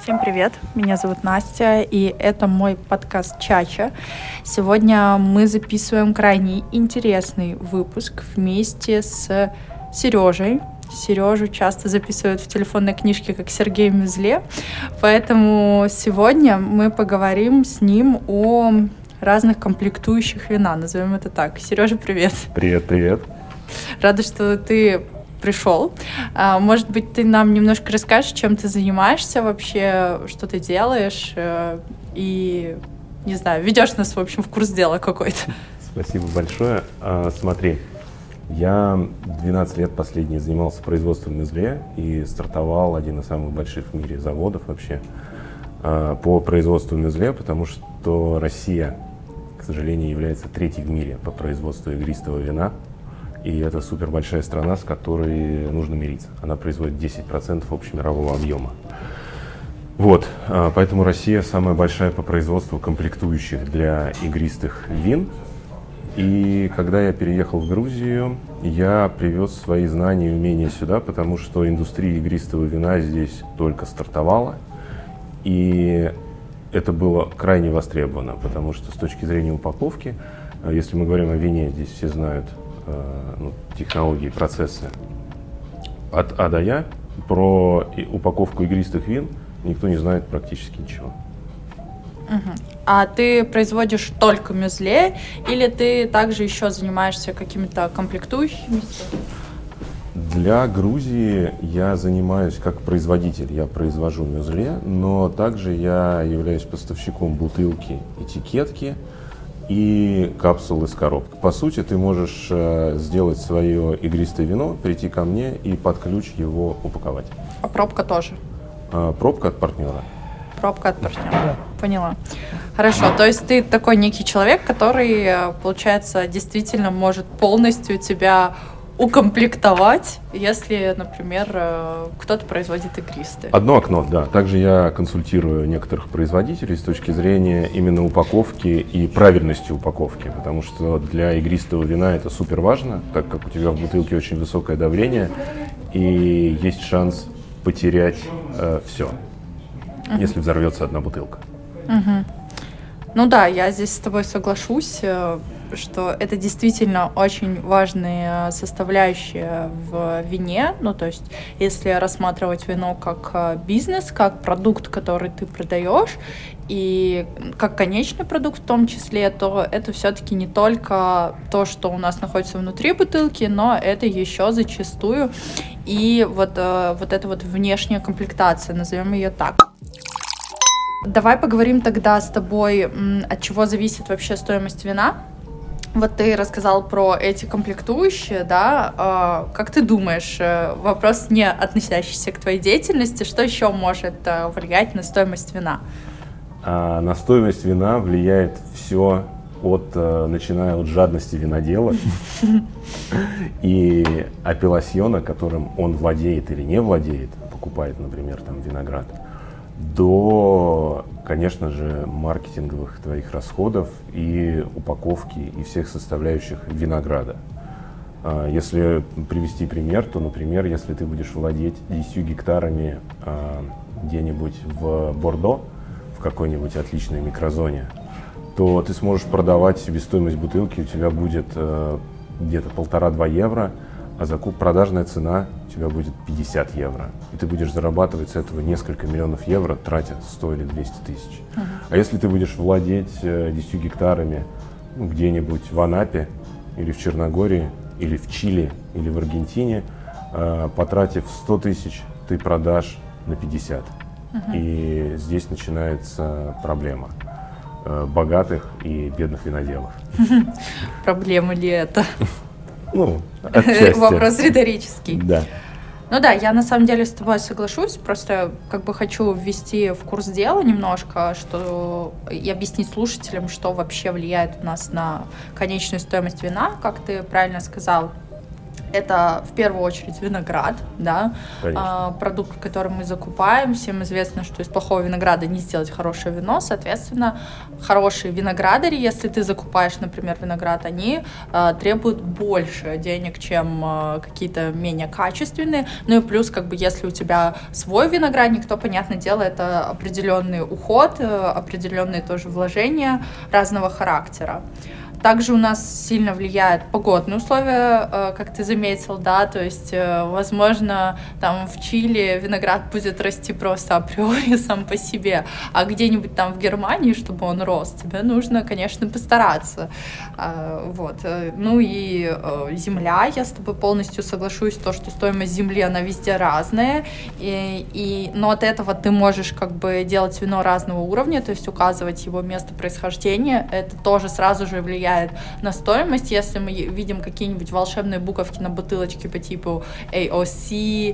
Всем привет, меня зовут Настя, и это мой подкаст «Чача». Сегодня мы записываем крайне интересный выпуск вместе с Сережей. Сережу часто записывают в телефонной книжке как Сергей Мюзле, поэтому сегодня мы поговорим с ним о разных комплектующих вина, назовем это так. Сережа, привет. Привет. Рада, что ты пришел. Может быть, ты нам немножко расскажешь, чем ты занимаешься вообще, что ты делаешь, и, не знаю, ведешь нас, в общем, в курс дела какой-то. Спасибо большое. Смотри, я 12 лет последние занимался производством мюзле и стартовал один из самых больших в мире заводов вообще по производству мюзле, потому что Россия, к сожалению, является третьей в мире по производству игристого вина. И это супер большая страна, с которой нужно мириться. Она производит 10% общемирового объема. Вот, поэтому Россия самая большая по производству комплектующих для игристых вин. И когда я переехал в Грузию, я привез свои знания и умения сюда, потому что индустрия игристого вина здесь только стартовала. И это было крайне востребовано, потому что с точки зрения упаковки, если мы говорим о вине, здесь все знают технологии, процессы от А до Я. Про упаковку игристых вин никто не знает практически ничего. А ты производишь только мюзле или ты также еще занимаешься какими-то комплектующими? Для Грузии я занимаюсь как производитель, я произвожу мюзле, но также я являюсь поставщиком бутылки, этикетки и капсул из коробок. По сути, ты можешь сделать свое игристое вино, прийти ко мне и под ключ его упаковать. А пробка тоже? Пробка от партнера. Пробка от партнера, да. Поняла. Хорошо, то есть ты такой некий человек, который, получается, действительно может полностью тебя укомплектовать, если, например, кто-то производит игристые. Одно окно, да. Также я консультирую некоторых производителей с точки зрения именно упаковки и правильности упаковки, потому что для игристого вина это супер важно, так как у тебя в бутылке очень высокое давление и есть шанс потерять все, если взорвется одна бутылка. Ну да, я здесь с тобой соглашусь, что это действительно очень важная составляющая в вине. Ну, то есть, если рассматривать вино как бизнес, как продукт, который ты продаешь, и как конечный продукт в том числе, то это все-таки не только то, что у нас находится внутри бутылки, но это еще зачастую и вот эта вот внешняя комплектация, назовем ее так. Давай поговорим тогда с тобой, от чего зависит вообще стоимость вина. Вот ты рассказал про эти комплектующие, да? Как ты думаешь, вопрос не относящийся к твоей деятельности, что еще может влиять на стоимость вина? На стоимость вина влияет все, начиная от жадности винодела и апелласьона, которым он владеет или не владеет, покупает, например, там виноград, до, конечно же, маркетинговых твоих расходов и упаковки и всех составляющих винограда. Если привести пример, то, например, если ты будешь владеть 10 гектарами где-нибудь в Бордо, в какой-нибудь отличной микрозоне, то ты сможешь продавать себестоимость бутылки, у тебя будет где-то 1,5-2 евро, а продажная цена у тебя будет 50 евро. И ты будешь зарабатывать с этого несколько миллионов евро, тратя 100 или 200 тысяч. А если ты будешь владеть 10 гектарами где-нибудь в Анапе, или в Черногории, или в Чили, или в Аргентине, потратив 100 тысяч, ты продашь на 50. И здесь начинается проблема богатых и бедных виноделов. Проблема ли это? Отчасти. Вопрос риторический. Да. Ну да, я на самом деле с тобой соглашусь, просто хочу ввести в курс дела немножко, и объяснить слушателям, что вообще влияет у нас на конечную стоимость вина, как ты правильно сказал. Это в первую очередь виноград, да, продукт, который мы закупаем. Всем известно, что из плохого винограда не сделать хорошее вино. Соответственно, хорошие виноградари, если ты закупаешь, например, виноград, они требуют больше денег, чем какие-то менее качественные. Ну и плюс, как бы, если у тебя свой виноградник, то, понятное дело, это определенный уход, определенные тоже вложения разного характера. Также у нас сильно влияют погодные условия, как ты заметил, да, то есть, возможно, там в Чили виноград будет расти просто априори сам по себе, а где-нибудь там в Германии, чтобы он рос, тебе нужно, конечно, постараться, вот. Ну и земля, я с тобой полностью соглашусь, то, что стоимость земли, она везде разная, но от этого ты можешь как бы делать вино разного уровня, то есть указывать его место происхождения, это тоже сразу же влияет на стоимость. Если мы видим какие-нибудь волшебные буковки на бутылочке по типу AOC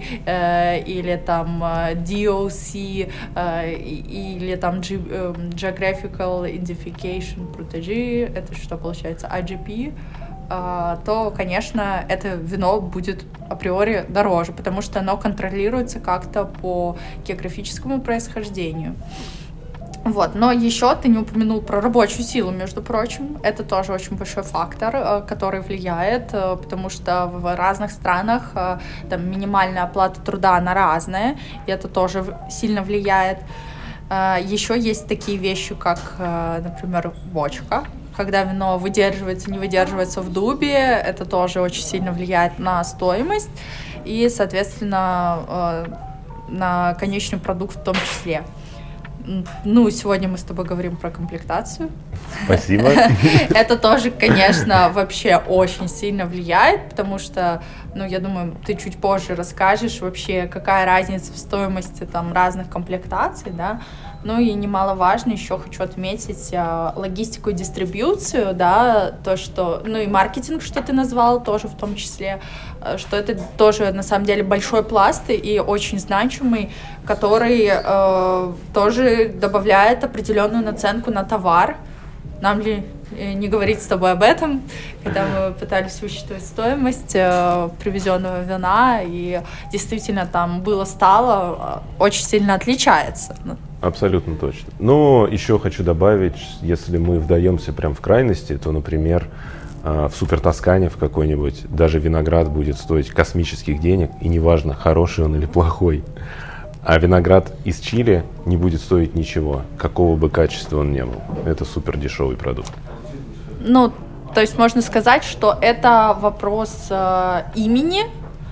или там DOC или там Geographical Identification Protégé, это что получается, IGP, то, конечно, это вино будет априори дороже, потому что оно контролируется как-то по географическому происхождению. Вот, но еще ты не упомянул про рабочую силу, между прочим. Это тоже очень большой фактор, который влияет, потому что в разных странах там минимальная оплата труда, она разная, и это тоже сильно влияет. Еще есть такие вещи, как, например, бочка. Когда вино выдерживается, не выдерживается в дубе, это тоже очень сильно влияет на стоимость и, соответственно, на конечный продукт в том числе. Ну, сегодня мы с тобой говорим про комплектацию. Спасибо. Это тоже, конечно, вообще очень сильно влияет, потому что, ну, я думаю, ты чуть позже расскажешь вообще, какая разница в стоимости там разных комплектаций, да. Ну и немаловажно, еще хочу отметить логистику и дистрибьюцию, да, то, что, ну и маркетинг, что ты назвал, тоже в том числе, что это тоже на самом деле большой пласт и очень значимый, который тоже добавляет определенную наценку на товар. Нам ли не говорить с тобой об этом, когда мы пытались высчитывать стоимость привезенного вина, и действительно там было-стало очень сильно отличается. Абсолютно точно. Но еще хочу добавить, если мы вдаемся прям в крайности, то, например, в Супер Тоскане в какой-нибудь даже виноград будет стоить космических денег, и неважно, хороший он или плохой. А виноград из Чили не будет стоить ничего, какого бы качества он ни был. Это супер дешевый продукт. Ну, то есть можно сказать, что это вопрос имени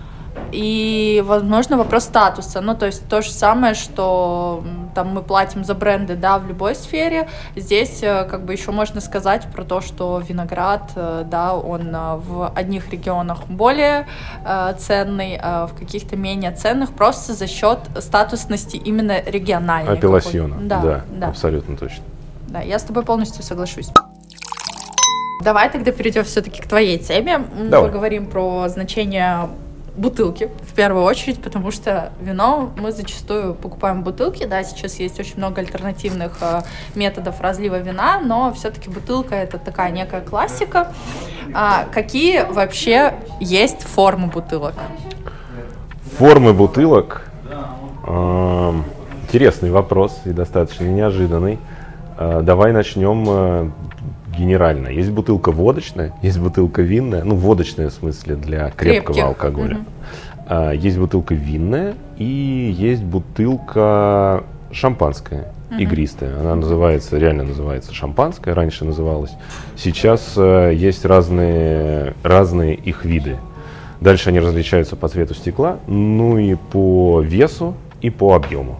и, возможно, вопрос статуса. Ну, то есть то же самое, что там мы платим за бренды, да, в любой сфере. Здесь как бы еще можно сказать про то, что виноград, да, он в одних регионах более ценный, а в каких-то менее ценных, просто за счет статусности именно региональной. Апелласьона, да, да, абсолютно точно. Да, я с тобой полностью соглашусь. Давай тогда перейдем все-таки к твоей теме. Давай. Поговорим про значение бутылки в первую очередь, потому что вино мы зачастую покупаем в бутылке, да, сейчас есть очень много альтернативных методов разлива вина, но все-таки бутылка — это такая некая классика. Какие вообще есть формы бутылок? Формы бутылок? Интересный вопрос и достаточно неожиданный. Давай начнем генерально. Есть бутылка водочная, есть бутылка винная, ну, водочная в смысле для крепкого алкоголя. Есть бутылка винная и есть бутылка шампанская, игристая. Она реально называется шампанское, раньше называлась. Сейчас есть разные их виды. Дальше они различаются по цвету стекла, ну и по весу, и по объему.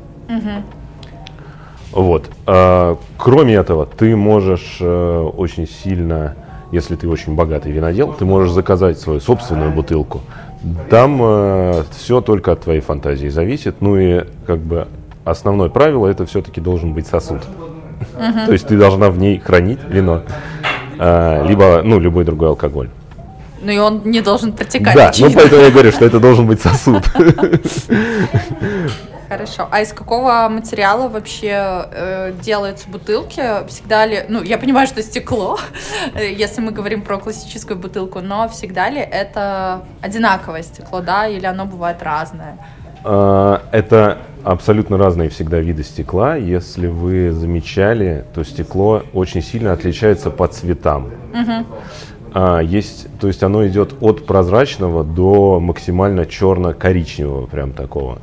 Вот. Кроме этого, ты можешь очень сильно, если ты очень богатый винодел, ты можешь заказать свою собственную бутылку. Там все только от твоей фантазии зависит. Ну и как бы основное правило — это все-таки должен быть сосуд. То есть ты должна в ней хранить вино, либо любой другой алкоголь. Ну и он не должен протекать. Да, ну поэтому я говорю, что это должен быть сосуд. Хорошо. А из какого материала вообще делаются бутылки? Всегда ли... Ну, я понимаю, что стекло, если мы говорим про классическую бутылку, но всегда ли это одинаковое стекло, да? Или оно бывает разное? Это абсолютно разные всегда виды стекла. Если вы замечали, то стекло очень сильно отличается по цветам. То есть оно идет от прозрачного до максимально черно-коричневого, прям такого.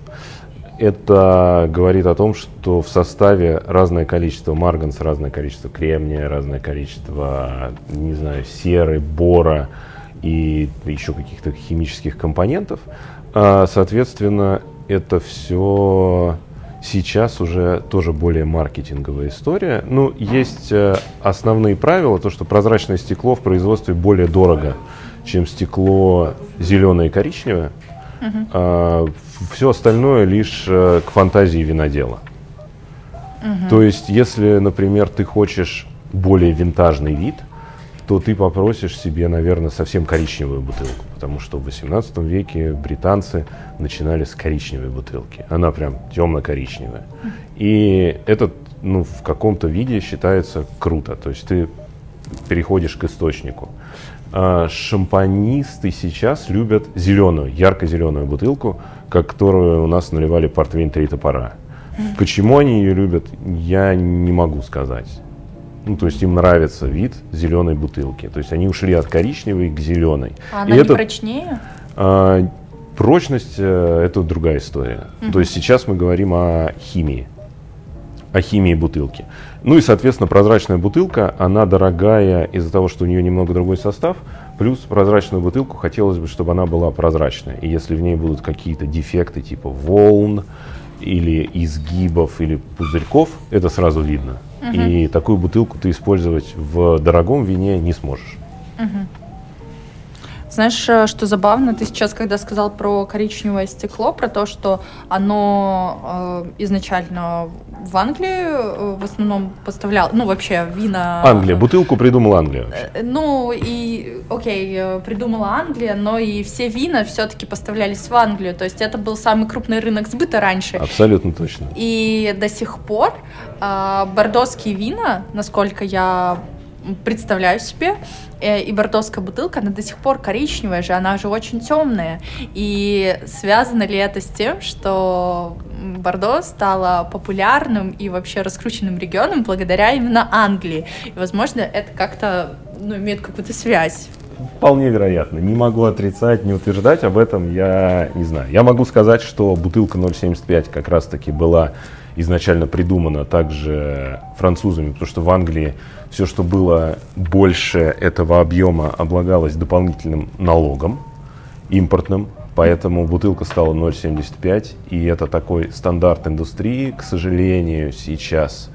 Это говорит о том, что в составе разное количество марганца, разное количество кремния, разное количество, не знаю, серы, бора и еще каких-то химических компонентов. Соответственно, это все сейчас уже тоже более маркетинговая история. Ну, есть основные правила, то, что прозрачное стекло в производстве более дорого, чем стекло зеленое и коричневое. Все остальное лишь к фантазии винодела. То есть, если, например, ты хочешь более винтажный вид, то ты попросишь себе, наверное, совсем коричневую бутылку, потому что в 18 веке британцы начинали с коричневой бутылки. Она прям темно-коричневая. И это, ну, в каком-то виде считается круто, то есть ты переходишь к источнику. Шампанисты сейчас любят зеленую, ярко-зеленую бутылку, которую у нас наливали портвейн «Три топора». Почему они ее любят, я не могу сказать. Ну, то есть им нравится вид зеленой бутылки. То есть они ушли от коричневой к зеленой. А она не прочнее? Прочность это другая история. То есть сейчас мы говорим о химии бутылки. Ну и, соответственно, прозрачная бутылка, она дорогая из-за того, что у нее немного другой состав. Плюс прозрачную бутылку хотелось бы, чтобы она была прозрачная. И если в ней будут какие-то дефекты типа волн, или изгибов, или пузырьков, это сразу видно. И такую бутылку ты использовать в дорогом вине не сможешь. Знаешь, что забавно, ты сейчас, когда сказал про коричневое стекло, про то, что оно изначально в Англии в основном поставлял, ну, вообще вина... Англия, бутылку придумала Англия. Ну, и, окей, придумала Англия, но и все вина все-таки поставлялись в Англию, то есть это был самый крупный рынок сбыта раньше. Абсолютно точно. И до сих пор бордоские вина, насколько я представляю себе, и бордоская бутылка, она до сих пор коричневая же, она же очень темная. И связано ли это с тем, что Бордо стало популярным и вообще раскрученным регионом благодаря именно Англии? И, возможно, это как-то, ну, имеет какую-то связь. Вполне вероятно. Не могу отрицать, не утверждать об этом, я не знаю. Я могу сказать, что бутылка 0,75 как раз-таки была изначально придумана также французами, потому что в Англии все, что было больше этого объема, облагалось дополнительным налогом импортным, поэтому бутылка стала 0,75, и это такой стандарт индустрии. К сожалению, сейчас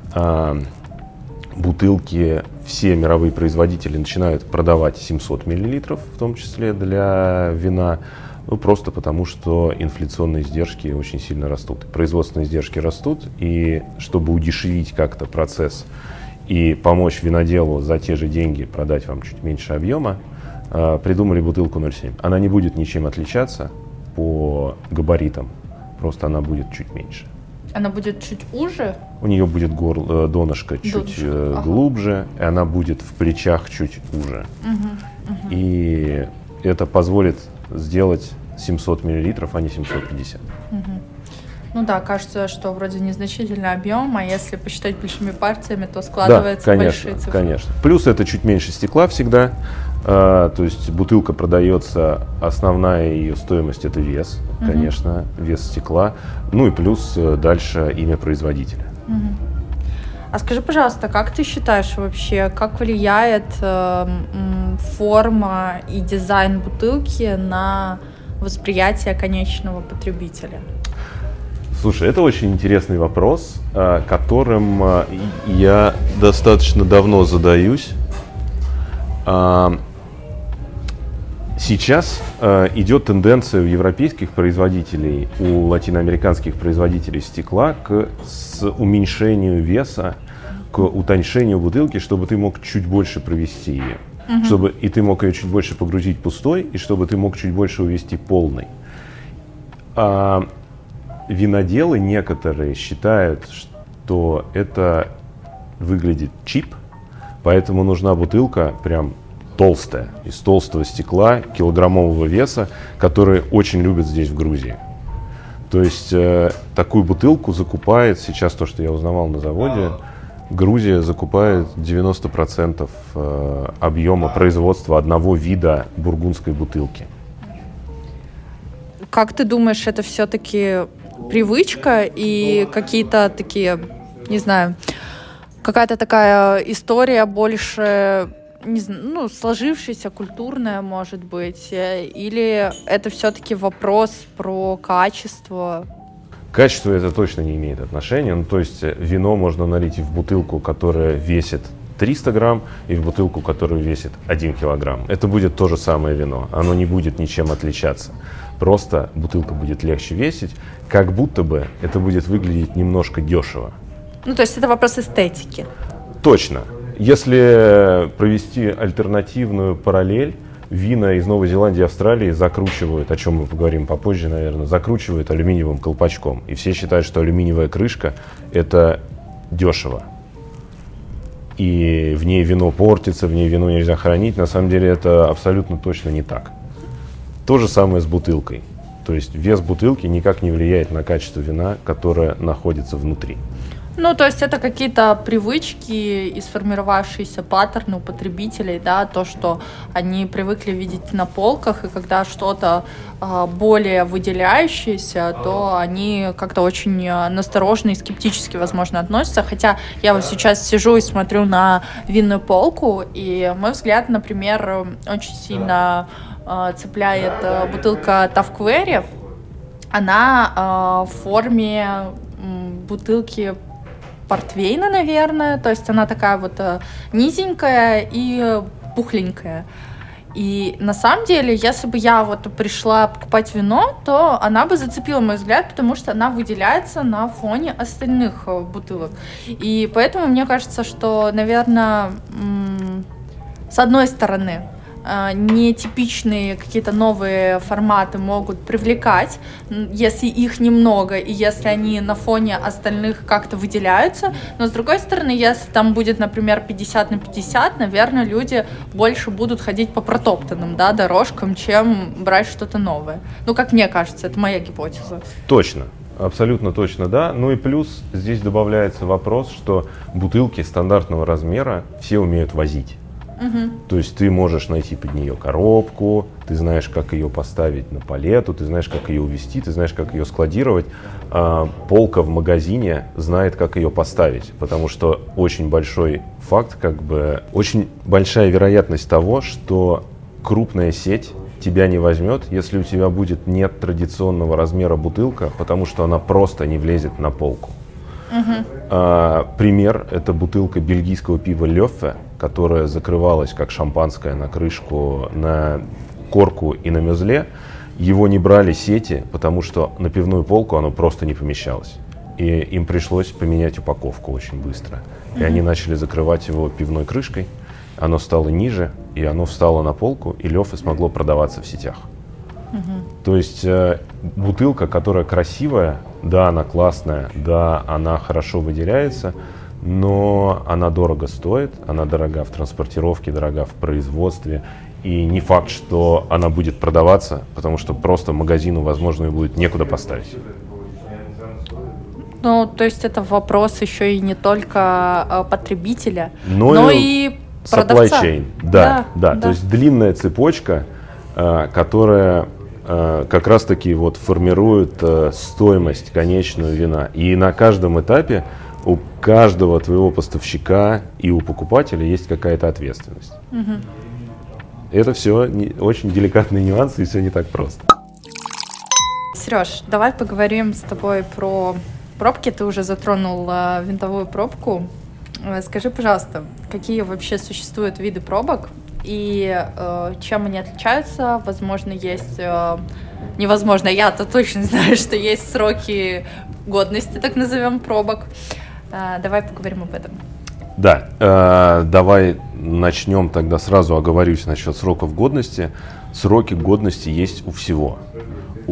бутылки все мировые производители начинают продавать 700 мл, в том числе для вина, ну, просто потому, что инфляционные издержки очень сильно растут. Производственные издержки растут, и чтобы удешевить как-то процесс и помочь виноделу за те же деньги продать вам чуть меньше объема, придумали бутылку 0,7. Она не будет ничем отличаться по габаритам, просто она будет чуть меньше. Она будет чуть уже? У нее будет донышко чуть глубже, и она будет в плечах чуть уже. И это позволит сделать 700 мл, а не 750. Ну да, кажется, что вроде незначительный объем, а если посчитать большими партиями, то складывается большие цифры. Конечно. Плюс это чуть меньше стекла всегда. То есть бутылка продается, основная ее стоимость это вес, конечно, вес стекла. Ну и плюс дальше имя производителя. А скажи, пожалуйста, как ты считаешь вообще, как влияет форма и дизайн бутылки на восприятие конечного потребителя? Слушай, это очень интересный вопрос, которым я достаточно давно задаюсь. Сейчас идет тенденция у европейских производителей, у латиноамериканских производителей стекла к уменьшению веса, к утоньшению бутылки, чтобы ты мог чуть больше провести ее. Чтобы и ты мог ее чуть больше погрузить пустой, и чтобы ты мог чуть больше увести полной. виноделы некоторые считают, что это выглядит чип, поэтому нужна бутылка прям толстая, из толстого стекла, килограммового веса, которые очень любят здесь в Грузии. То есть такую бутылку закупает, сейчас то, что я узнавал на заводе, Грузия закупает 90% объема производства одного вида бургундской бутылки. Как ты думаешь, это все-таки привычка и какие-то такие, не знаю, какая-то такая история больше, не знаю, ну, сложившаяся, культурная, может быть, или это все-таки вопрос про качество? К качеству это точно не имеет отношения. Ну, то есть вино можно налить и в бутылку, которая весит 300 грамм, и в бутылку, которая весит 1 килограмм. Это будет то же самое вино. Оно не будет ничем отличаться. Просто бутылка будет легче весить, как будто бы это будет выглядеть немножко дешево. Ну, то есть это вопрос эстетики. Точно. Если провести альтернативную параллель, вина из Новой Зеландии и Австралии закручивают, о чем мы поговорим попозже, наверное, закручивают алюминиевым колпачком. И все считают, что алюминиевая крышка – это дешево. И в ней вино портится, в ней вино нельзя хранить. На самом деле это абсолютно точно не так. То же самое с бутылкой. То есть вес бутылки никак не влияет на качество вина, которое находится внутри. Ну, то есть это какие-то привычки и сформировавшиеся паттерны у потребителей, да, то, что они привыкли видеть на полках, и когда что-то более выделяющееся, то они как-то очень настороженно и скептически, возможно, относятся. Хотя я вот сейчас сижу и смотрю на винную полку, и мой взгляд, например, очень сильно цепляет бутылка Tavkveri. Она в форме бутылки портвейна, наверное, то есть она такая вот низенькая и пухленькая. И на самом деле, если бы я вот пришла покупать вино, то она бы зацепила мой взгляд, потому что она выделяется на фоне остальных бутылок. И поэтому мне кажется, что, наверное, с одной стороны, нетипичные какие-то новые форматы могут привлекать, если их немного и если они на фоне остальных как-то выделяются. Но с другой стороны, если там будет, например, 50/50, наверное, люди больше будут ходить по протоптанным, да, дорожкам, чем брать что-то новое. Ну, как мне кажется, это моя гипотеза. Точно. Абсолютно точно, да. Ну и плюс здесь добавляется вопрос, что бутылки стандартного размера все умеют возить. То есть ты можешь найти под нее коробку, ты знаешь, как ее поставить на палету, ты знаешь, как ее увезти, ты знаешь, как ее складировать. Полка в магазине знает, как ее поставить, потому что очень большой факт, очень большая вероятность того, что крупная сеть тебя не возьмет, если у тебя будет нет традиционного размера бутылка, потому что она просто не влезет на полку. Пример – это бутылка бельгийского пива Лёффе, которая закрывалась как шампанское на крышку, на корку и на мюзле. Его не брали сети, потому что на пивную полку оно просто не помещалось. И им пришлось поменять упаковку очень быстро. И они начали закрывать его пивной крышкой. Оно стало ниже, и оно встало на полку, и Лёффе смогло продаваться в сетях. То есть бутылка, которая красивая, да, она классная, да, она хорошо выделяется, но она дорого стоит, она дорога в транспортировке, дорога в производстве, и не факт, что она будет продаваться, потому что просто магазину, возможно, ее будет некуда поставить. Ну, то есть это вопрос еще и не только потребителя, но и продавца. Supply chain, да. То есть длинная цепочка, которая как раз-таки вот формирует стоимость конечного вина. И на каждом этапе у каждого твоего поставщика и у покупателя есть какая-то ответственность. Это все очень деликатные нюансы, и все не так просто. Сереж, давай поговорим с тобой про пробки. Ты уже затронул винтовую пробку. Скажи, пожалуйста, какие вообще существуют виды пробок и чем они отличаются? Возможно, есть... Невозможно, я-то точно знаю, что есть сроки годности, так назовем, пробок. Давай поговорим об этом. Да, давай начнем тогда сразу оговорюсь насчет сроков годности. Сроки годности есть у всего. У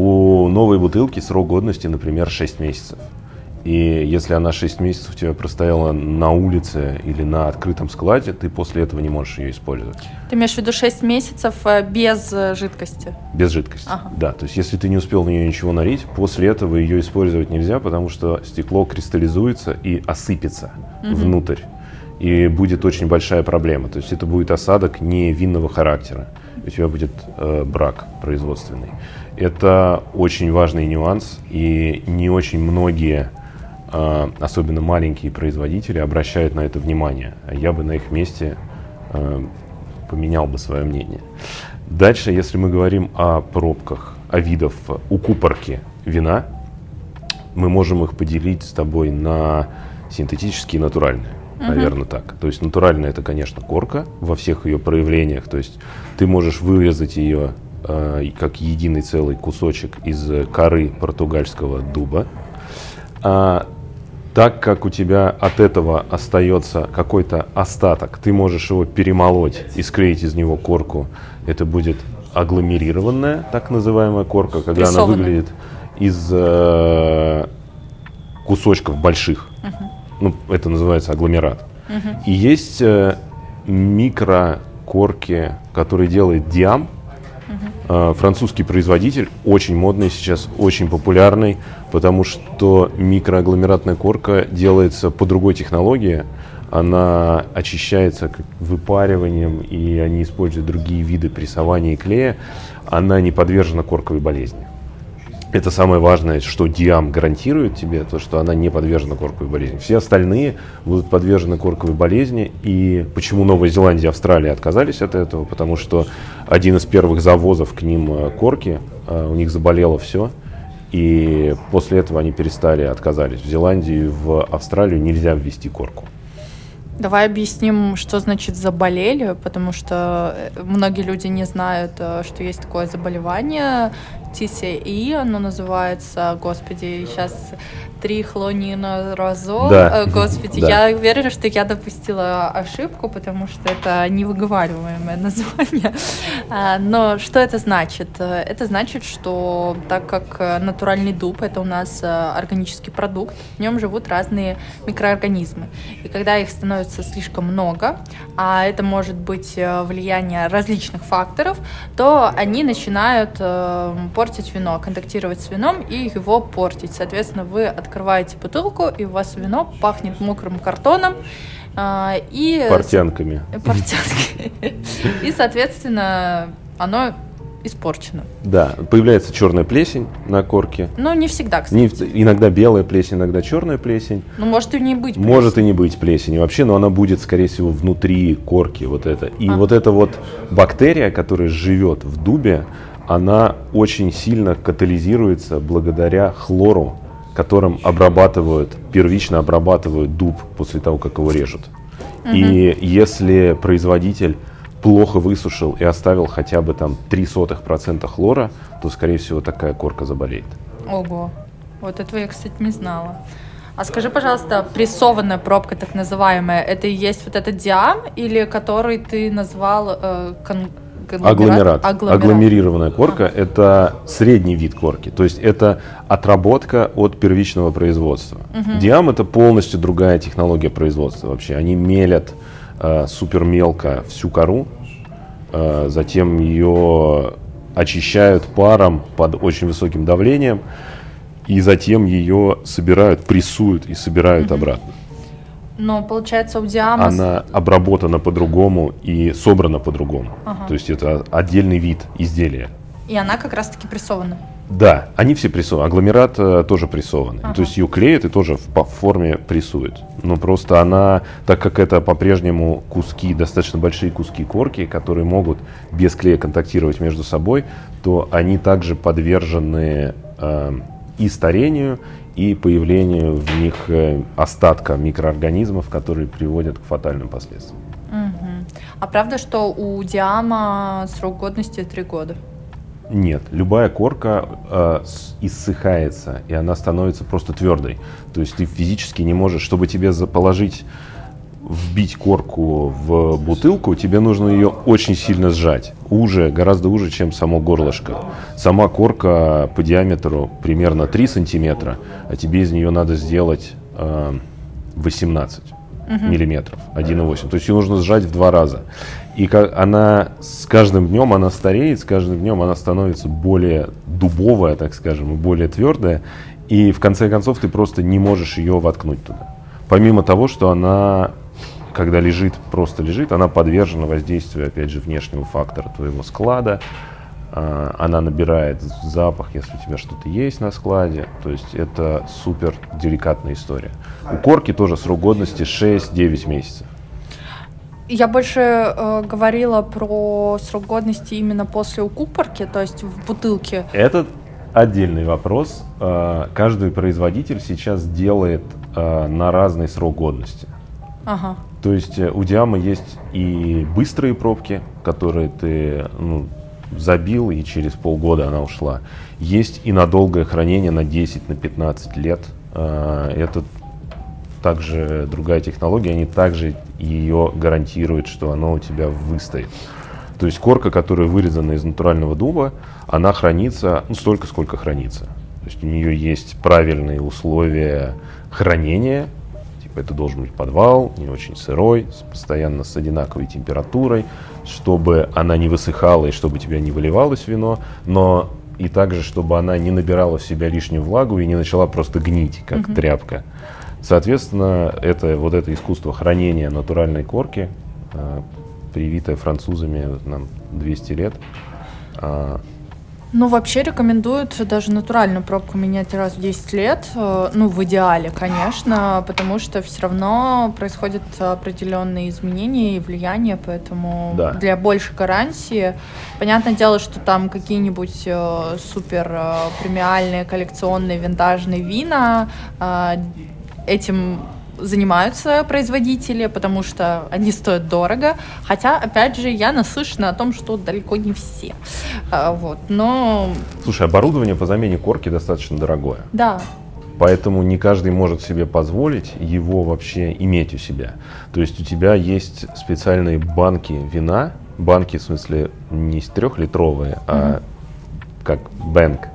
у новой бутылки срок годности, например, 6 месяцев. И если она 6 месяцев у тебя простояла на улице или на открытом складе, ты после этого не можешь ее использовать. Ты имеешь в виду 6 месяцев без жидкости? Без жидкости, да. То есть если ты не успел в нее ничего налить, после этого ее использовать нельзя, потому что стекло кристаллизуется и осыпется внутрь. И будет очень большая проблема. То есть это будет осадок не винного характера. У тебя будет брак производственный. Это очень важный нюанс, и не очень многие, особенно маленькие производители, обращают на это внимание. Я бы на их месте поменял бы свое мнение. Дальше, если мы говорим о пробках, о видах укупорки вина, мы можем их поделить с тобой на синтетические и натуральные. Наверное, так. То есть натуральная — это, конечно, корка во всех ее проявлениях. То есть ты можешь вырезать ее как единый целый кусочек из коры португальского дуба. Так как у тебя от этого остается какой-то остаток, ты можешь его перемолоть и склеить из него корку. Это будет агломерированная, так называемая корка, когда она выглядит из кусочков больших. Ну, это называется агломерат. И есть микрокорки, которые делает Диам. Французский производитель, очень модный сейчас, очень популярный, потому что микроагломератная корка делается по другой технологии. Она очищается выпариванием, и они используют другие виды прессования и клея. Она не подвержена корковой болезни. Это самое важное, что Диам гарантирует тебе, то, что она не подвержена корковой болезни. Все остальные будут подвержены корковой болезни. И почему Новая Зеландия и Австралия отказались от этого? Потому что один из первых завозов к ним корки, у них заболело все. И после этого они отказались. В Зеландию и в Австралию нельзя ввести корку. Давай объясним, что значит заболели, потому что многие люди не знают, что есть такое заболевание TCE, оно называется, господи, сейчас трихлониразол, да. Господи, да. Я уверена, что я допустила ошибку, потому что это невыговариваемое название. Но что это значит? Это значит, что так как натуральный дуб — это у нас органический продукт, в нем живут разные микроорганизмы. И когда их становится слишком много, а это может быть влияние различных факторов, то они начинают портить вино, контактировать с вином и его портить. Соответственно, вы открываете бутылку, и у вас вино пахнет мокрым картоном и портянками. И, соответственно, оно испорчено. Да, появляется черная плесень на корке. Ну, не всегда, кстати. Иногда белая плесень, иногда черная плесень. Ну, может и не быть плесени. Может и не быть плесени вообще, но она будет, скорее всего, внутри корки вот это. И вот эта вот бактерия, которая живет в дубе, она очень сильно катализируется благодаря хлору, которым первично обрабатывают дуб после того, как его режут. И если производитель плохо высушил и оставил хотя бы там 0,03% хлора, то, скорее всего, такая корка заболеет. Ого, вот этого я, кстати, не знала. А скажи, пожалуйста, прессованная пробка, так называемая, это и есть вот этот Диам, или который ты назвал агломерат. Агломерированная корка — это средний вид корки, то есть это отработка от первичного производства. Диам — это полностью другая технология производства вообще. Они мелят супер мелко всю кору, затем ее очищают паром под очень высоким давлением, и затем ее собирают, прессуют и собирают обратно. Но получается у Диама... Она обработана по-другому и собрана по-другому. То есть это отдельный вид изделия. И она как раз-таки прессована? Да, они все прессованы. Агломерат тоже прессованный. То есть ее клеят и тоже в форме прессуют. Но просто она, так как это по-прежнему достаточно большие куски корки, которые могут без клея контактировать между собой, то они также подвержены и старению, и появлению в них остатка микроорганизмов, которые приводят к фатальным последствиям. А правда, что у Диама срок годности 3 года? Нет, любая корка иссыхается, и она становится просто твердой. То есть ты физически не можешь, чтобы тебе положить вбить корку в бутылку, тебе нужно ее очень сильно сжать. Гораздо уже, чем само горлышко. Сама корка по диаметру примерно 3 сантиметра, а тебе из нее надо сделать 18 миллиметров, 1,8. То есть ее нужно сжать в 2 раза. И она с каждым днем она стареет, с каждым днем она становится более дубовая, так скажем, и более твердая. И в конце концов ты просто не можешь ее воткнуть туда. Помимо того, что она, когда просто лежит, она подвержена воздействию, опять же, внешнего фактора твоего склада. Она набирает запах, если у тебя что-то есть на складе. То есть это супер деликатная история. У корки тоже срок годности 6-9 месяцев. Я больше говорила про срок годности именно после укупорки, то есть в бутылке. Это отдельный вопрос. Каждый производитель сейчас делает на разный срок годности. Ага. То есть у Диама есть и быстрые пробки, которые ты забил, и через полгода она ушла. Есть и на долгое хранение, на 10-15 лет. Это также другая технология, они также ее гарантируют, что она у тебя выстоит. То есть корка, которая вырезана из натурального дуба, она хранится столько, сколько хранится. То есть у нее есть правильные условия хранения. Типа это должен быть подвал, не очень сырой, постоянно с одинаковой температурой, чтобы она не высыхала и чтобы у тебя не выливалось вино, но и также, чтобы она не набирала в себя лишнюю влагу и не начала просто гнить, как тряпка. Соответственно, это искусство хранения натуральной корки, привитое французами нам 200 лет. Вообще рекомендуют даже натуральную пробку менять раз в 10 лет, в идеале, конечно, потому что все равно происходят определенные изменения и влияния, поэтому для большей гарантии, понятное дело, что там какие-нибудь супер премиальные коллекционные винтажные вина, этим занимаются производители, потому что они стоят дорого. Хотя, опять же, я наслышана о том, что далеко не все. Но... Слушай, оборудование по замене корки достаточно дорогое. Да. Поэтому не каждый может себе позволить его вообще иметь у себя. То есть у тебя есть специальные банки вина. Банки, в смысле, не 3-литровые, а как бэнк.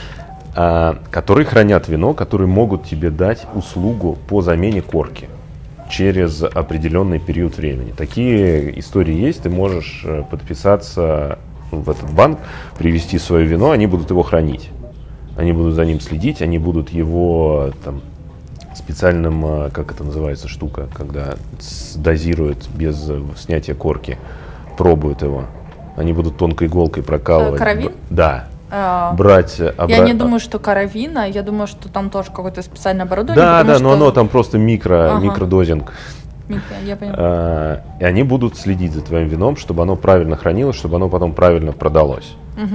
Которые хранят вино, которые могут тебе дать услугу по замене корки через определенный период времени. Такие истории есть, ты можешь подписаться в этот банк, привезти свое вино, они будут его хранить. Они будут за ним следить, они будут его специальным, как это называется штука, когда дозируют без снятия корки, пробуют его. Они будут тонкой иголкой прокалывать. Каравин? Да. Брать Я не думаю, что каравина, я думаю, что там тоже какое-то специальное оборудование. Да, но оно там просто микродозинг. Я поняла. И они будут следить за твоим вином, чтобы оно правильно хранилось, чтобы оно потом правильно продалось.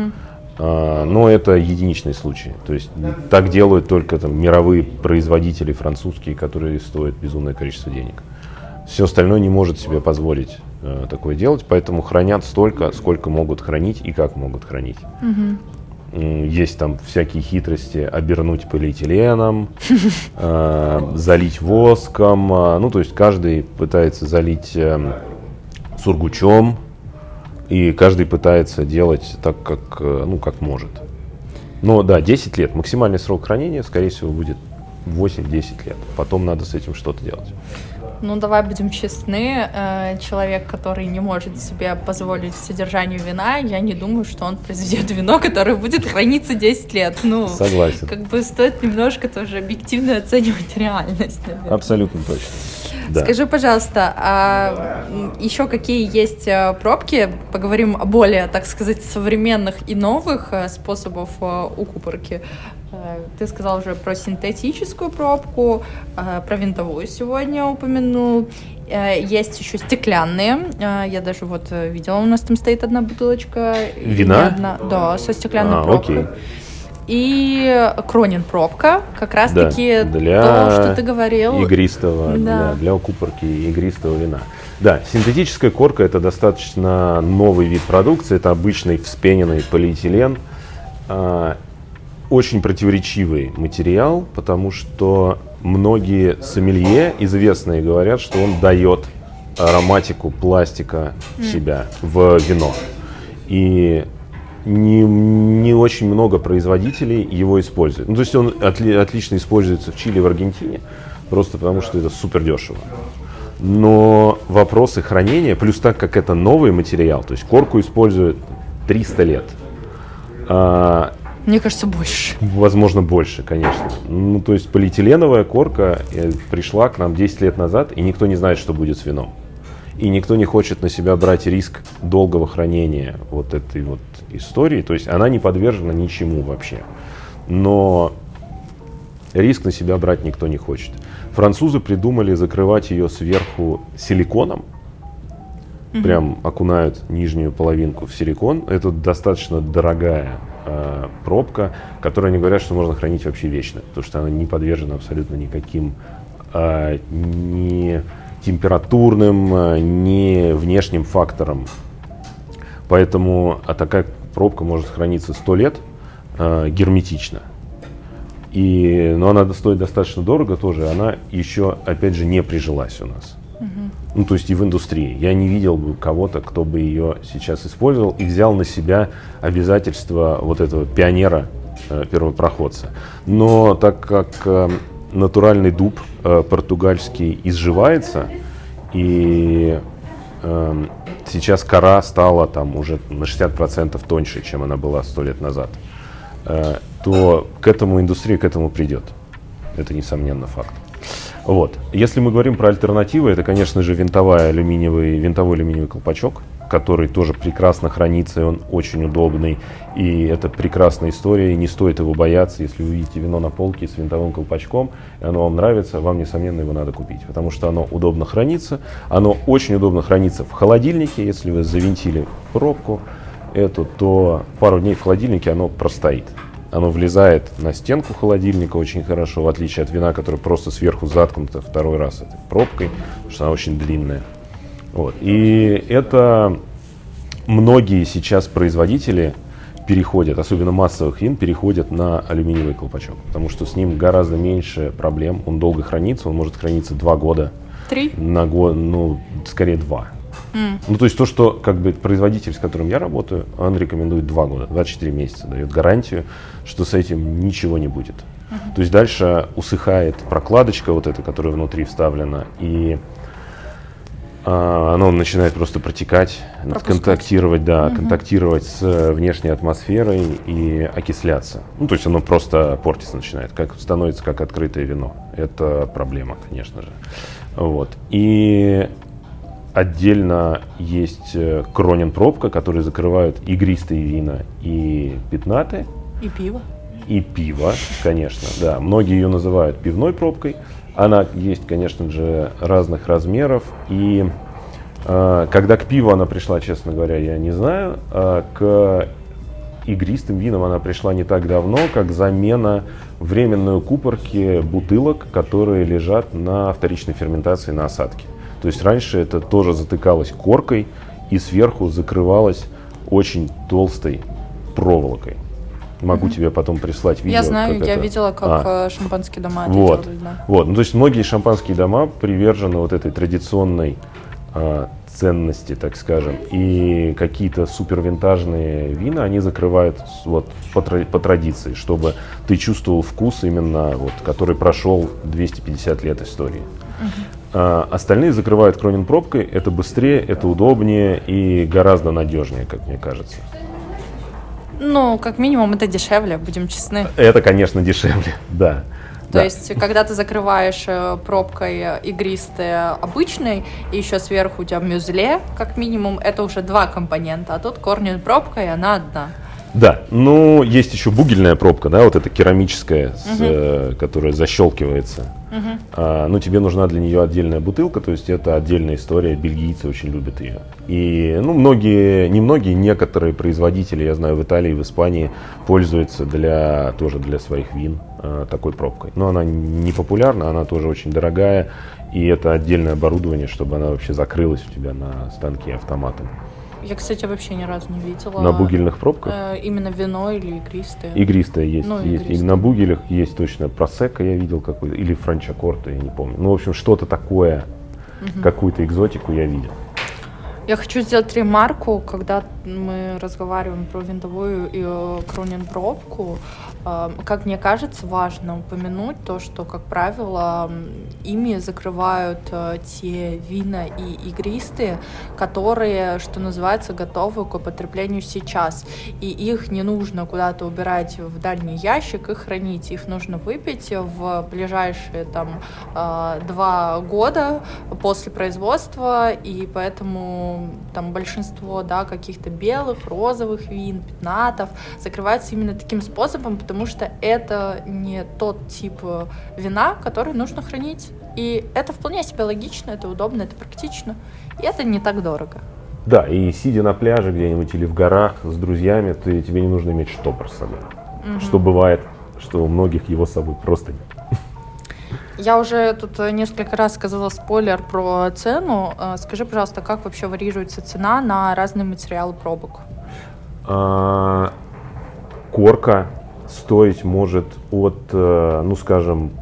Но это единичный случай. То есть так делают только мировые производители французские, которые стоят безумное количество денег. Все остальное не может себе позволить такое делать, поэтому хранят столько, сколько могут хранить и как могут хранить. Есть там всякие хитрости: обернуть полиэтиленом, залить воском. То есть каждый пытается залить сургучом, и каждый пытается делать так, как может. Но да, 10 лет. Максимальный срок хранения, скорее всего, будет 8-10 лет. Потом надо с этим что-то делать. Давай будем честны, человек, который не может себе позволить содержание вина, я не думаю, что он произведет вино, которое будет храниться 10 лет. Согласен. Стоит немножко тоже объективно оценивать реальность, наверное. Абсолютно точно. Да. Скажи, пожалуйста, а еще какие есть пробки? Поговорим о более, так сказать, современных и новых способов укупорки. Ты сказал уже про синтетическую пробку, про винтовую сегодня упомянул. Есть еще стеклянные. Я даже видела, у нас там стоит одна бутылочка. Вина? Да, со стеклянной пробкой. Окей. И Кронин пробка, как раз-таки то, что ты говорил. Игристого, для укупорки игристого вина. Да, синтетическая корка — это достаточно новый вид продукции, это обычный вспененный полиэтилен. очень противоречивый материал, потому что многие сомелье известные говорят, что он дает ароматику пластика в себя, в вино. И не очень много производителей его используют. Ну, то есть он отлично используется в Чили и в Аргентине, просто потому что это супер дешево. Но вопросы хранения, плюс так как это новый материал, то есть корку используют 300 лет. Мне кажется, больше. Возможно, больше, конечно. Ну, то есть полиэтиленовая корка пришла к нам 10 лет назад, и никто не знает, что будет с вином. И никто не хочет на себя брать риск долгого хранения вот этой вот истории. То есть она не подвержена ничему вообще. Но риск на себя брать никто не хочет. Французы придумали закрывать ее сверху силиконом. Прям окунают нижнюю половинку в силикон. Это достаточно дорогая пробка, которую они говорят, что можно хранить вообще вечно. Потому что она не подвержена абсолютно никаким ни температурным, ни внешним факторам. Поэтому такая пробка может храниться 100 лет герметично. Но она стоит достаточно дорого тоже. Она еще, опять же, не прижилась у нас. Ну, то есть и в индустрии. Я не видел бы кого-то, кто бы ее сейчас использовал и взял на себя обязательства вот этого пионера, первопроходца. Но так как натуральный дуб португальский изживается, и сейчас кора стала там уже на 60% тоньше, чем она была 100 лет назад, то к этому индустрия к этому придет. Это несомненно факт. Вот. Если мы говорим про альтернативы, это, конечно же, винтовой алюминиевый колпачок, который тоже прекрасно хранится, и он очень удобный. И это прекрасная история, и не стоит его бояться. Если вы видите вино на полке с винтовым колпачком, и оно вам нравится, вам, несомненно, его надо купить. Потому что оно удобно хранится. Оно очень удобно хранится в холодильнике. Если вы завинтили пробку эту, то пару дней в холодильнике оно простоит. Оно влезает на стенку холодильника очень хорошо, в отличие от вина, которое просто сверху заткнуто второй раз этой пробкой, потому что она очень длинная. Вот. И это многие сейчас производители переходят, особенно массовых вин, переходят на алюминиевый колпачок, потому что с ним гораздо меньше проблем. Он долго хранится, он может храниться 2 года. 3? На год, скорее 2. Ну, то есть то, что как бы производитель, с которым я работаю, он рекомендует 2 года, 24 месяца, дает гарантию, что с этим ничего не будет. То есть дальше усыхает прокладочка вот эта, которая внутри вставлена, и оно начинает просто протекать, контактировать, контактировать с внешней атмосферой и окисляться. Ну, то есть оно просто портиться начинает, становится как открытое вино. Это проблема, конечно же. Вот. И отдельно есть Кронен-пробка, которые закрывают игристые вина и пятнатые. И пиво. И пиво, конечно, да. Многие ее называют пивной пробкой. Она есть, конечно же, разных размеров. И когда к пиву она пришла, честно говоря, я не знаю. К игристым винам она пришла не так давно, как замена временной укупорки бутылок, которые лежат на вторичной ферментации на осадке. То есть раньше это тоже затыкалось коркой и сверху закрывалось очень толстой проволокой. Могу тебе потом прислать видео. Я знаю, я видела, как шампанские дома это делают. Да. Вот. Ну, то есть многие шампанские дома привержены вот этой традиционной ценности, так скажем. И какие-то супервинтажные вина они закрывают вот по традиции, чтобы ты чувствовал вкус именно, вот, который прошел 250 лет истории. Остальные закрывают Кронен-пробкой. Это быстрее, это удобнее и гораздо надежнее, как мне кажется. Ну, как минимум, это дешевле, будем честны. Это, конечно, дешевле, да. То есть, когда ты закрываешь пробкой игристой обычной, и еще сверху у тебя мюзле, как минимум, это уже 2 компонента, а тут Кронен-пробка, и она одна. Да, ну, есть еще бугельная пробка, да, вот эта керамическая, которая защелкивается. Ну, тебе нужна для нее отдельная бутылка, то есть это отдельная история, бельгийцы очень любят ее. И, ну, некоторые производители, я знаю, в Италии, в Испании пользуются тоже для своих вин такой пробкой. Но она не популярна, она тоже очень дорогая, и это отдельное оборудование, чтобы она вообще закрылась у тебя на станке автоматом. Я, кстати, вообще ни разу не видела. На бугельных пробках? Именно вино или игристое? Игристое есть. Ну, есть. игристое. И на бугелях есть точно просекко, я видел какой-то, или франчакорто, я не помню. Ну, в общем, что-то такое, какую-то экзотику я видел. Я хочу сделать ремарку, когда мы разговариваем про винтовую и кроненпробку. Как мне кажется, важно упомянуть то, что, как правило, ими закрывают те вина и игристые, которые, что называется, готовы к употреблению сейчас. И их не нужно куда-то убирать в дальний ящик и хранить. Их нужно выпить в ближайшие 2 года после производства, и поэтому там большинство, да, каких-то белых, розовых вин, пятнатов закрываются именно таким способом, потому что это не тот тип вина, который нужно хранить. И это вполне себе логично, это удобно, это практично, и это не так дорого. Да, и сидя на пляже где-нибудь или в горах с друзьями, тебе не нужно иметь штопор с собой. Что бывает, что у многих его с собой просто нет. Я уже тут несколько раз сказала спойлер про цену. Скажи, пожалуйста, как вообще варьируется цена на разные материалы пробок? Корка стоить может от, ну скажем,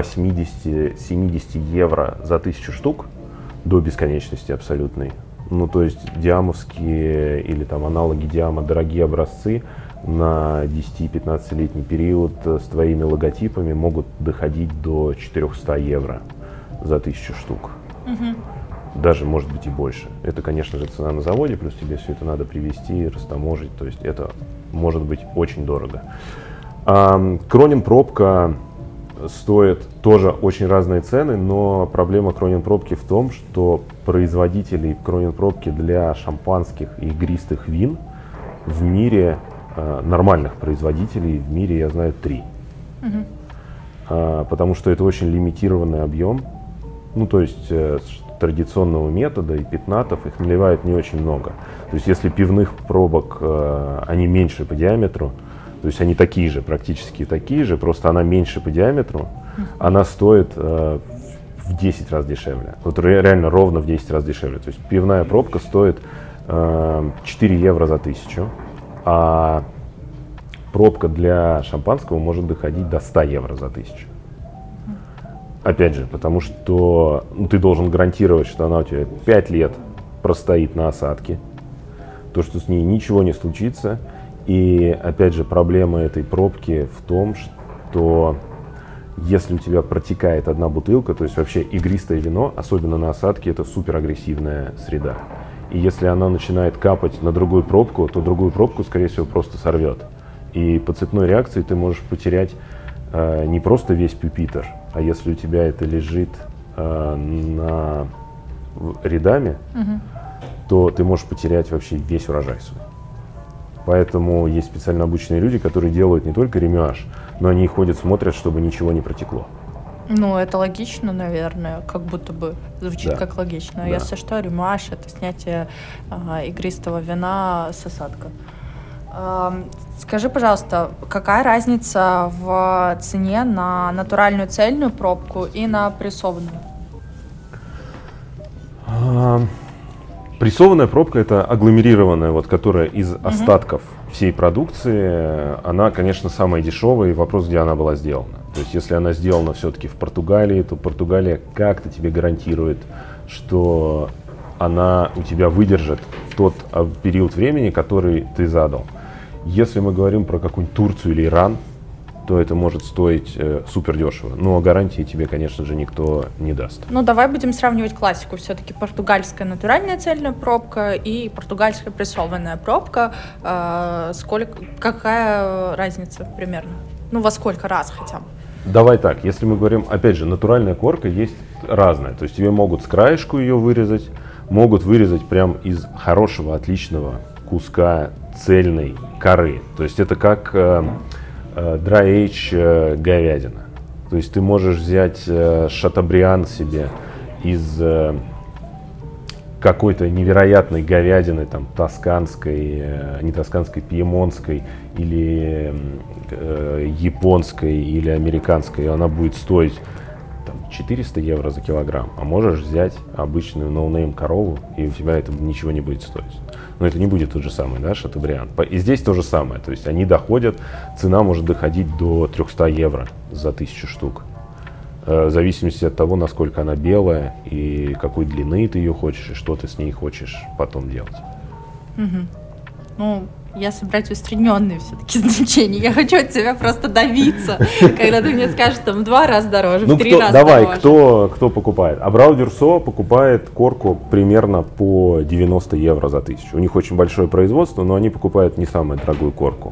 80-70 евро за 1000 штук до бесконечности абсолютной. Ну, то есть диамовские или там аналоги диама, дорогие образцы на 10-15-летний период с твоими логотипами могут доходить до 400 евро за 1000 штук. Даже, может быть, и больше. Это, конечно же, цена на заводе, плюс тебе все это надо привезти, растаможить, то есть это может быть очень дорого. Кроненпробка стоит тоже очень разные цены, но проблема кроненпробки в том, что производителей кроненпробки для шампанских и игристых вин в мире, нормальных производителей в мире, я знаю, 3. Потому что это очень лимитированный объем. Ну, то есть традиционного метода и пятнатов их наливают не очень много. То есть если пивных пробок, они меньше по диаметру, то есть они такие же, практически такие же, просто она меньше по диаметру, она стоит в 10 раз дешевле. Вот реально ровно в 10 раз дешевле. То есть пивная пробка стоит 4 евро за 1000, а пробка для шампанского может доходить до 100 евро за 1000. Опять же, потому что ты должен гарантировать, что она у тебя 5 лет простоит на осадке, то, что с ней ничего не случится. И, опять же, проблема этой пробки в том, что если у тебя протекает одна бутылка, то есть вообще игристое вино, особенно на осадке, это суперагрессивная среда. И если она начинает капать на другую пробку, то другую пробку, скорее всего, просто сорвет. И по цепной реакции ты можешь потерять не просто весь пюпитр, а если у тебя это лежит рядами, то ты можешь потерять вообще весь урожай свой. Поэтому есть специально обученные люди, которые делают не только ремюаж, но они ходят, смотрят, чтобы ничего не протекло. Ну, это логично, наверное, как будто бы звучит как логично. Да. Если что, ремюаж — это снятие игристого вина с осадка. Скажи, пожалуйста, какая разница в цене на натуральную цельную пробку и на прессованную? Прессованная пробка — это агломерированная, вот, которая из остатков всей продукции. Она, конечно, самая дешевая, и вопрос, где она была сделана. То есть, если она сделана все-таки в Португалии, то Португалия как-то тебе гарантирует, что она у тебя выдержит тот период времени, который ты задал. Если мы говорим про какую-нибудь Турцию или Иран, то это может стоить супер дешево. Но гарантии тебе, конечно же, никто не даст. Ну, давай будем сравнивать классику. Все-таки португальская натуральная цельная пробка и португальская прессованная пробка. Какая разница примерно? Ну, во сколько раз хотя бы? Давай так, если мы говорим, опять же, натуральная корка есть разная. То есть тебе могут с краешку ее вырезать, могут вырезать прям из хорошего, отличного куска цельной коры. То есть это как dry age говядина. То есть ты можешь взять шатобриан себе из какой-то невероятной говядины, там, тосканской, не тосканской, пьемонтской или японской или американской, и она будет стоить там 400 евро за килограмм, а можешь взять обычную ноунейм корову, и у тебя это ничего не будет стоить. Но это не будет тот же самый, да, Шатобриан. И здесь то же самое, то есть они доходят, цена может доходить до 300 евро за 1000 штук. В зависимости от того, насколько она белая, и какой длины ты ее хочешь, и что ты с ней хочешь потом делать. Ну, если брать усредненные все-таки значения, я хочу от тебя просто добиться, когда ты мне скажешь, там, в 2 раза дороже, в 3 раза давай, дороже. кто покупает? Абрау Дюрсо покупает корку примерно по 90 евро за 1000. У них очень большое производство, но они покупают не самую дорогую корку.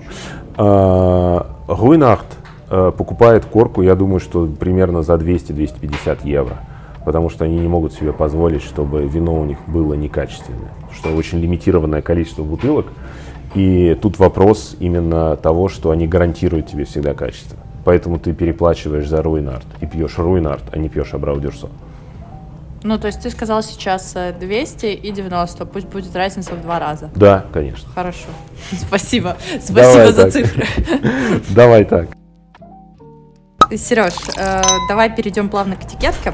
Руйнард покупает корку, я думаю, что примерно за 200-250 евро. Потому что они не могут себе позволить, чтобы вино у них было некачественное. Что очень лимитированное количество бутылок. И тут вопрос именно того, что они гарантируют тебе всегда качество. Поэтому ты переплачиваешь за Руйнард и пьешь Руйнард, а не пьешь Абрау Дюрсо. Ну, то есть ты сказал сейчас 200 и 90, пусть будет разница в 2 раза. Да, конечно. Хорошо. Спасибо. Давай Спасибо за так. цифры. Давай так. Сереж, давай перейдем плавно к этикетке.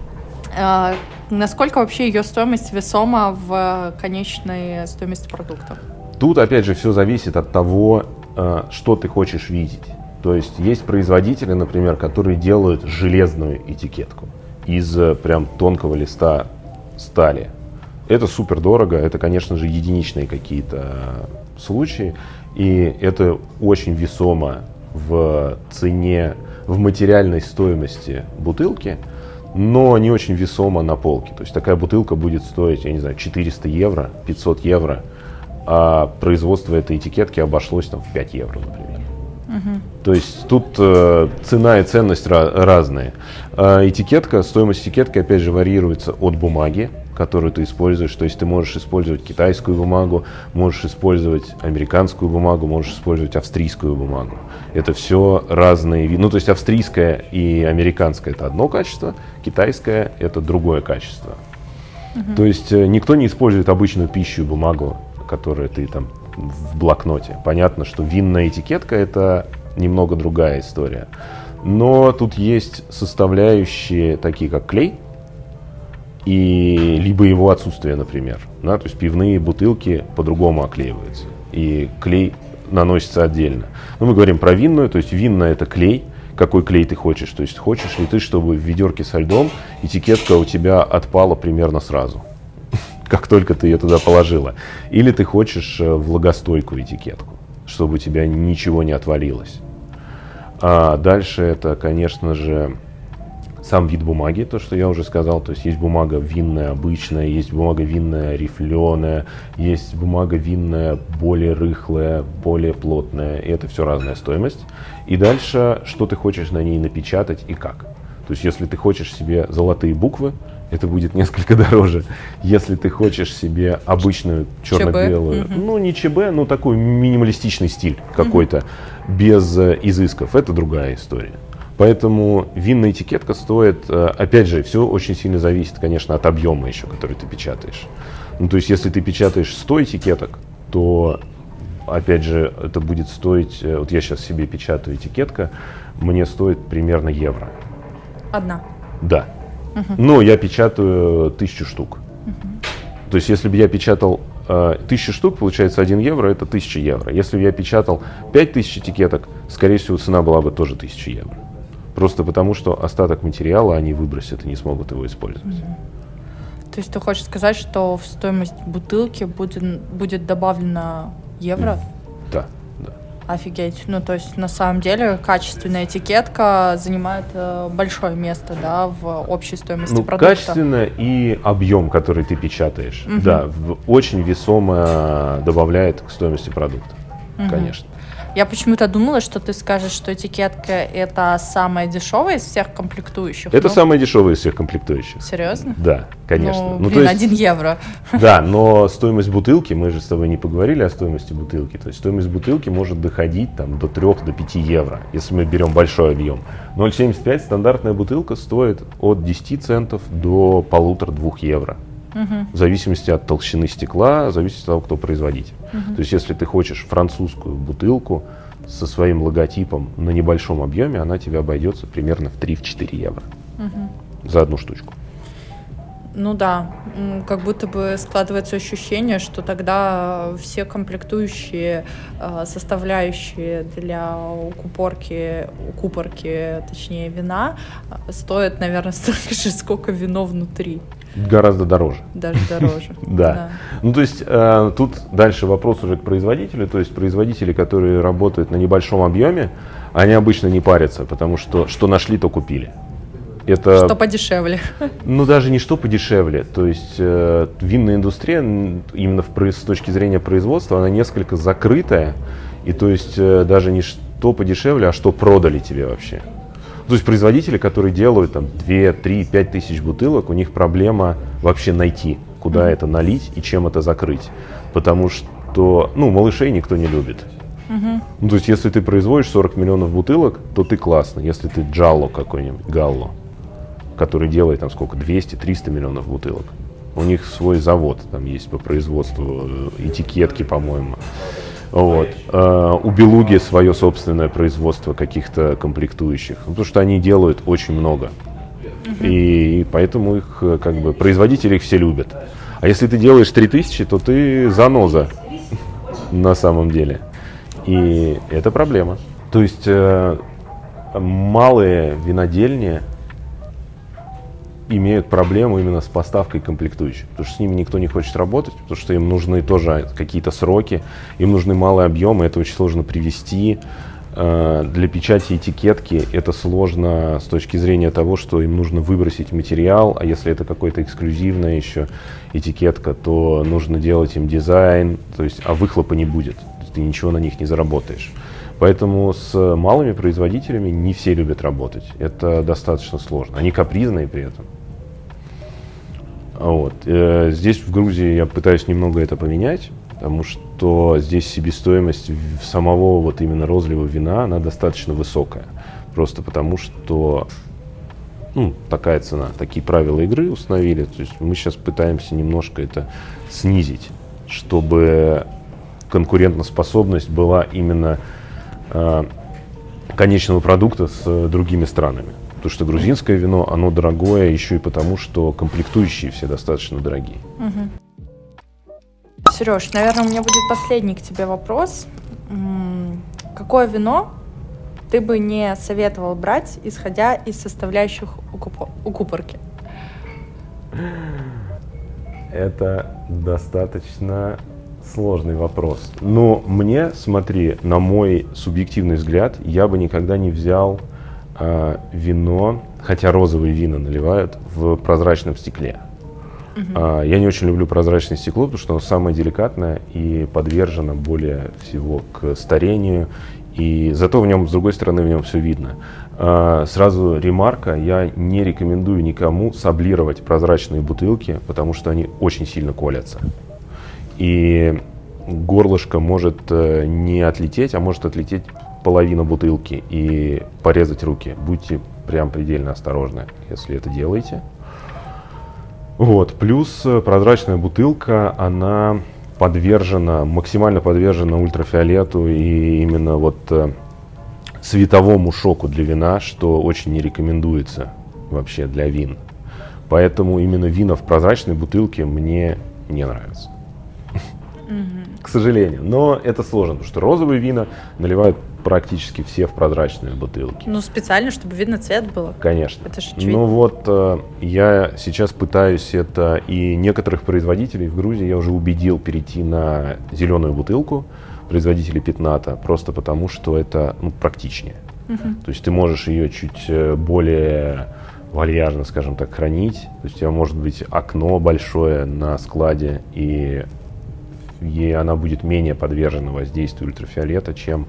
Насколько вообще ее стоимость весома в конечной стоимости продукта? Тут, опять же, все зависит от того, что ты хочешь видеть. То есть есть производители, например, которые делают железную этикетку из прям тонкого листа стали. Это супер дорого, это, конечно же, единичные какие-то случаи, и это очень весомо в цене, в материальной стоимости бутылки, но не очень весомо на полке. То есть такая бутылка будет стоить, я не знаю, 400 евро, 500 евро, а производство этой этикетки обошлось там в 5 евро, например. То есть тут цена и ценность разные. Стоимость этикетки, опять же, варьируется от бумаги, которую ты используешь. То есть ты можешь использовать китайскую бумагу, можешь использовать американскую бумагу, можешь использовать австрийскую бумагу. Это все разные виды. Ну, то есть австрийская и американская — это одно качество, китайская — это другое качество. То есть никто не использует обычную пищу бумагу, которую ты там в блокноте. Понятно, что винная этикетка — это немного другая история. Но тут есть составляющие, такие как клей, и либо его отсутствие, например. Да, то есть пивные бутылки по-другому оклеиваются, и клей наносится отдельно. Но мы говорим про винную, то есть винная — это клей. Какой клей ты хочешь? То есть хочешь ли ты, чтобы в ведерке со льдом этикетка у тебя отпала примерно сразу, как только ты ее туда положила? Или ты хочешь влагостойкую этикетку, чтобы у тебя ничего не отвалилось? А дальше это, конечно же, сам вид бумаги, то, что я уже сказал. То есть есть бумага винная обычная, есть бумага винная рифленая, есть бумага винная более рыхлая, более плотная. И это все разная стоимость. И дальше, что ты хочешь на ней напечатать и как. То есть если ты хочешь себе золотые буквы, это будет несколько дороже. Если ты хочешь себе обычную черно-белую, ну не ЧБ, но такой минималистичный стиль какой-то, без изысков, это другая история. Поэтому винная этикетка стоит, опять же, все очень сильно зависит, конечно, от объема еще, который ты печатаешь. Ну, то есть, если ты печатаешь 100 этикеток, то, опять же, это будет стоить, вот я сейчас себе печатаю этикетка, мне стоит примерно евро. Одна? Да. Но я печатаю 1000 штук. То есть, если бы я печатал 1000 штук, получается 1 евро, это 1000 евро. Если бы я печатал 5000 этикеток, скорее всего, цена была бы тоже 1000 евро. Просто потому, что остаток материала они выбросят и не смогут его использовать. То есть ты хочешь сказать, что в стоимость бутылки будет добавлено евро? Да. Офигеть. Ну, то есть, на самом деле, качественная этикетка занимает большое место, да, в общей стоимости продукта. Качественная и объем, который ты печатаешь, да, очень весомо добавляет к стоимости продукта, конечно. Я почему-то думала, что ты скажешь, что этикетка — это самая дешевая из всех комплектующих. Это самая дешевая из всех комплектующих. Серьезно? Да, конечно. Ну, то есть, 1 евро. Да, но стоимость бутылки, мы же с тобой не поговорили о стоимости бутылки, то есть стоимость бутылки может доходить там, до 3-5 евро, если мы берем большой объем. 0,75 стандартная бутылка стоит от 10 центов до 1,5-2 евро. В зависимости от толщины стекла, в зависимости от того, кто производитель. То есть, если ты хочешь французскую бутылку со своим логотипом на небольшом объеме, она тебе обойдется примерно в 3-4 евро. за одну штучку. Ну да, как будто бы складывается ощущение, что тогда все комплектующие, составляющие для купорки, точнее, вина, стоят, наверное, столько же, сколько вино внутри. Гораздо дороже. Даже дороже. Да. Ну, то есть, тут дальше вопрос уже к производителю. То есть, производители, которые работают на небольшом объеме, они обычно не парятся, потому что нашли, то купили. Это, что подешевле. Ну, даже не что подешевле. То есть, винная индустрия, именно с точки зрения производства, она несколько закрытая. И то есть, даже не что подешевле, а что продали тебе вообще. То есть, производители, которые делают там 2, 3, 5 тысяч бутылок, у них проблема вообще найти, куда это налить и чем это закрыть. Потому что, малышей никто не любит. Ну, то есть, если ты производишь 40 миллионов бутылок, то ты классно. Если ты Джалло какой-нибудь, Галло, который делает там сколько, 200-300 миллионов бутылок. У них свой завод там есть по производству этикетки, по-моему. Вот. У Белуги свое собственное производство каких-то комплектующих. Потому что они делают очень много. И поэтому их, производители их все любят. А если ты делаешь 3000, то ты заноза на самом деле. И это проблема. То есть малые винодельни имеют проблему именно с поставкой комплектующих, потому что с ними никто не хочет работать, потому что им нужны тоже какие-то сроки, им нужны малые объемы, это очень сложно привезти. Для печати этикетки это сложно с точки зрения того, что им нужно выбросить материал, а если это какая-то эксклюзивная еще этикетка, то нужно делать им дизайн, то есть, а выхлопа не будет, ты ничего на них не заработаешь. Поэтому с малыми производителями не все любят работать. Это достаточно сложно. Они капризные при этом. Вот. Здесь в Грузии я пытаюсь немного это поменять, потому что здесь себестоимость самого вот именно розлива вина, она достаточно высокая. Просто потому что такая цена, такие правила игры установили. То есть мы сейчас пытаемся немножко это снизить, чтобы конкурентоспособность была именно конечного продукта с другими странами. Потому что грузинское вино, оно дорогое еще и потому, что комплектующие все достаточно дорогие. Сереж, наверное, у меня будет последний к тебе вопрос. Какое вино ты бы не советовал брать, исходя из составляющих у купорки? Это достаточно сложный вопрос. Но мне, смотри, на мой субъективный взгляд, я бы никогда не взял вино, хотя розовые вина наливают, в прозрачном стекле. Я не очень люблю прозрачное стекло, потому что оно самое деликатное и подвержено более всего к старению. И зато в нем, с другой стороны, в нем все видно. Сразу ремарка, я не рекомендую никому саблировать прозрачные бутылки, потому что они очень сильно колятся. И горлышко может не отлететь, а может отлететь половина бутылки и порезать руки. Будьте прям предельно осторожны, если это делаете. Вот. Плюс прозрачная бутылка, она максимально подвержена ультрафиолету и именно световому шоку для вина, что очень не рекомендуется вообще для вин. Поэтому именно вина в прозрачной бутылке мне не нравятся. К сожалению. Но это сложно, потому что розовые вина наливают практически все в прозрачные бутылки. Специально, чтобы видно цвет было. Конечно. Это же очевидно. Я сейчас пытаюсь это, и некоторых производителей в Грузии я уже убедил перейти на зеленую бутылку, производителей Петната, просто потому что это практичнее. То есть ты можешь ее чуть более вальяжно, скажем так, хранить. То есть у тебя может быть окно большое на складе, и она будет менее подвержена воздействию ультрафиолета, чем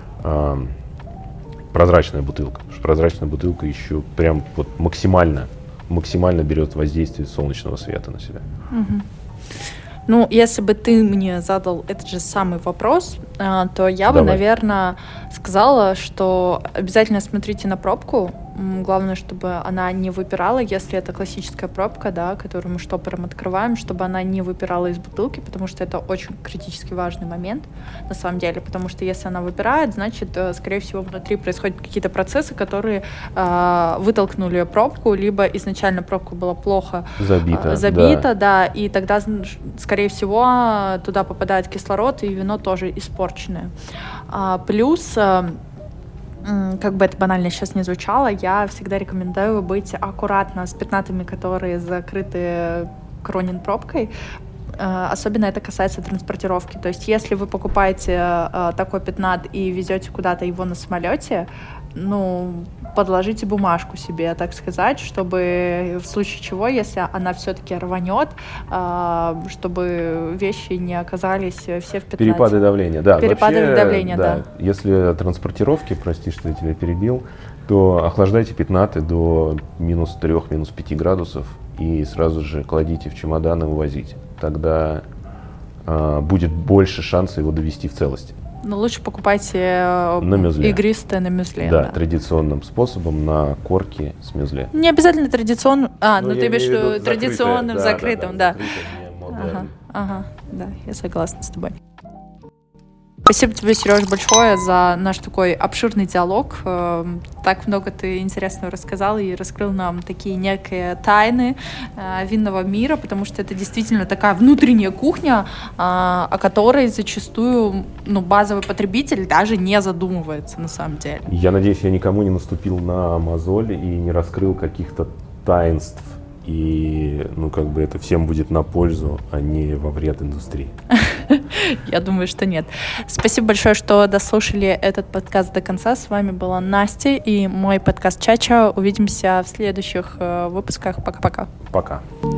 прозрачная бутылка. Потому что прозрачная бутылка еще прям максимально берет воздействие солнечного света на себя. Если бы ты мне задал этот же самый вопрос, то я бы, наверное, сказала, что обязательно смотрите на пробку. главное, чтобы она не выпирала, если это классическая пробка, да, которую мы штопором открываем, чтобы она не выпирала из бутылки, потому что это очень критически важный момент, на самом деле, потому что если она выпирает, значит, скорее всего, внутри происходят какие-то процессы, которые вытолкнули пробку, либо изначально пробка была плохо забита, да, и тогда, скорее всего, туда попадает кислород, и вино тоже испорченное. Плюс, как бы это банально сейчас не звучало, я всегда рекомендую быть аккуратно с пятнатами, которые закрыты Кронин пробкой. Особенно это касается транспортировки. То есть если вы покупаете такой пятнат и везете куда-то его на самолете, подложите бумажку себе, так сказать, чтобы в случае чего, если она все-таки рванет, чтобы вещи не оказались все в пятнате. Перепады давления, да. Перепады давления, да. Если транспортировки, прости, что я тебя перебил, то охлаждайте пятнаты до -3, -5 градусов и сразу же кладите в чемодан и увозите. Тогда будет больше шанса его довести в целости. Но лучше покупайте игристое на мюзле. Да, традиционным способом на корке с мюзле. Не обязательно традиционным. Ты имеешь в виду традиционным, закрытым, да. Ага, да, я согласна с тобой. Спасибо тебе, Сереж, большое за наш такой обширный диалог. Так много ты интересного рассказал и раскрыл нам такие некие тайны винного мира, потому что это действительно такая внутренняя кухня, о которой зачастую базовый потребитель даже не задумывается на самом деле. Я надеюсь, я никому не наступил на мозоль и не раскрыл каких-то таинств. И, это всем будет на пользу, а не во вред индустрии. Я думаю, что нет. Спасибо большое, что дослушали этот подкаст до конца. С вами была Настя и мой подкаст Чача. Увидимся в следующих выпусках. Пока-пока. Пока.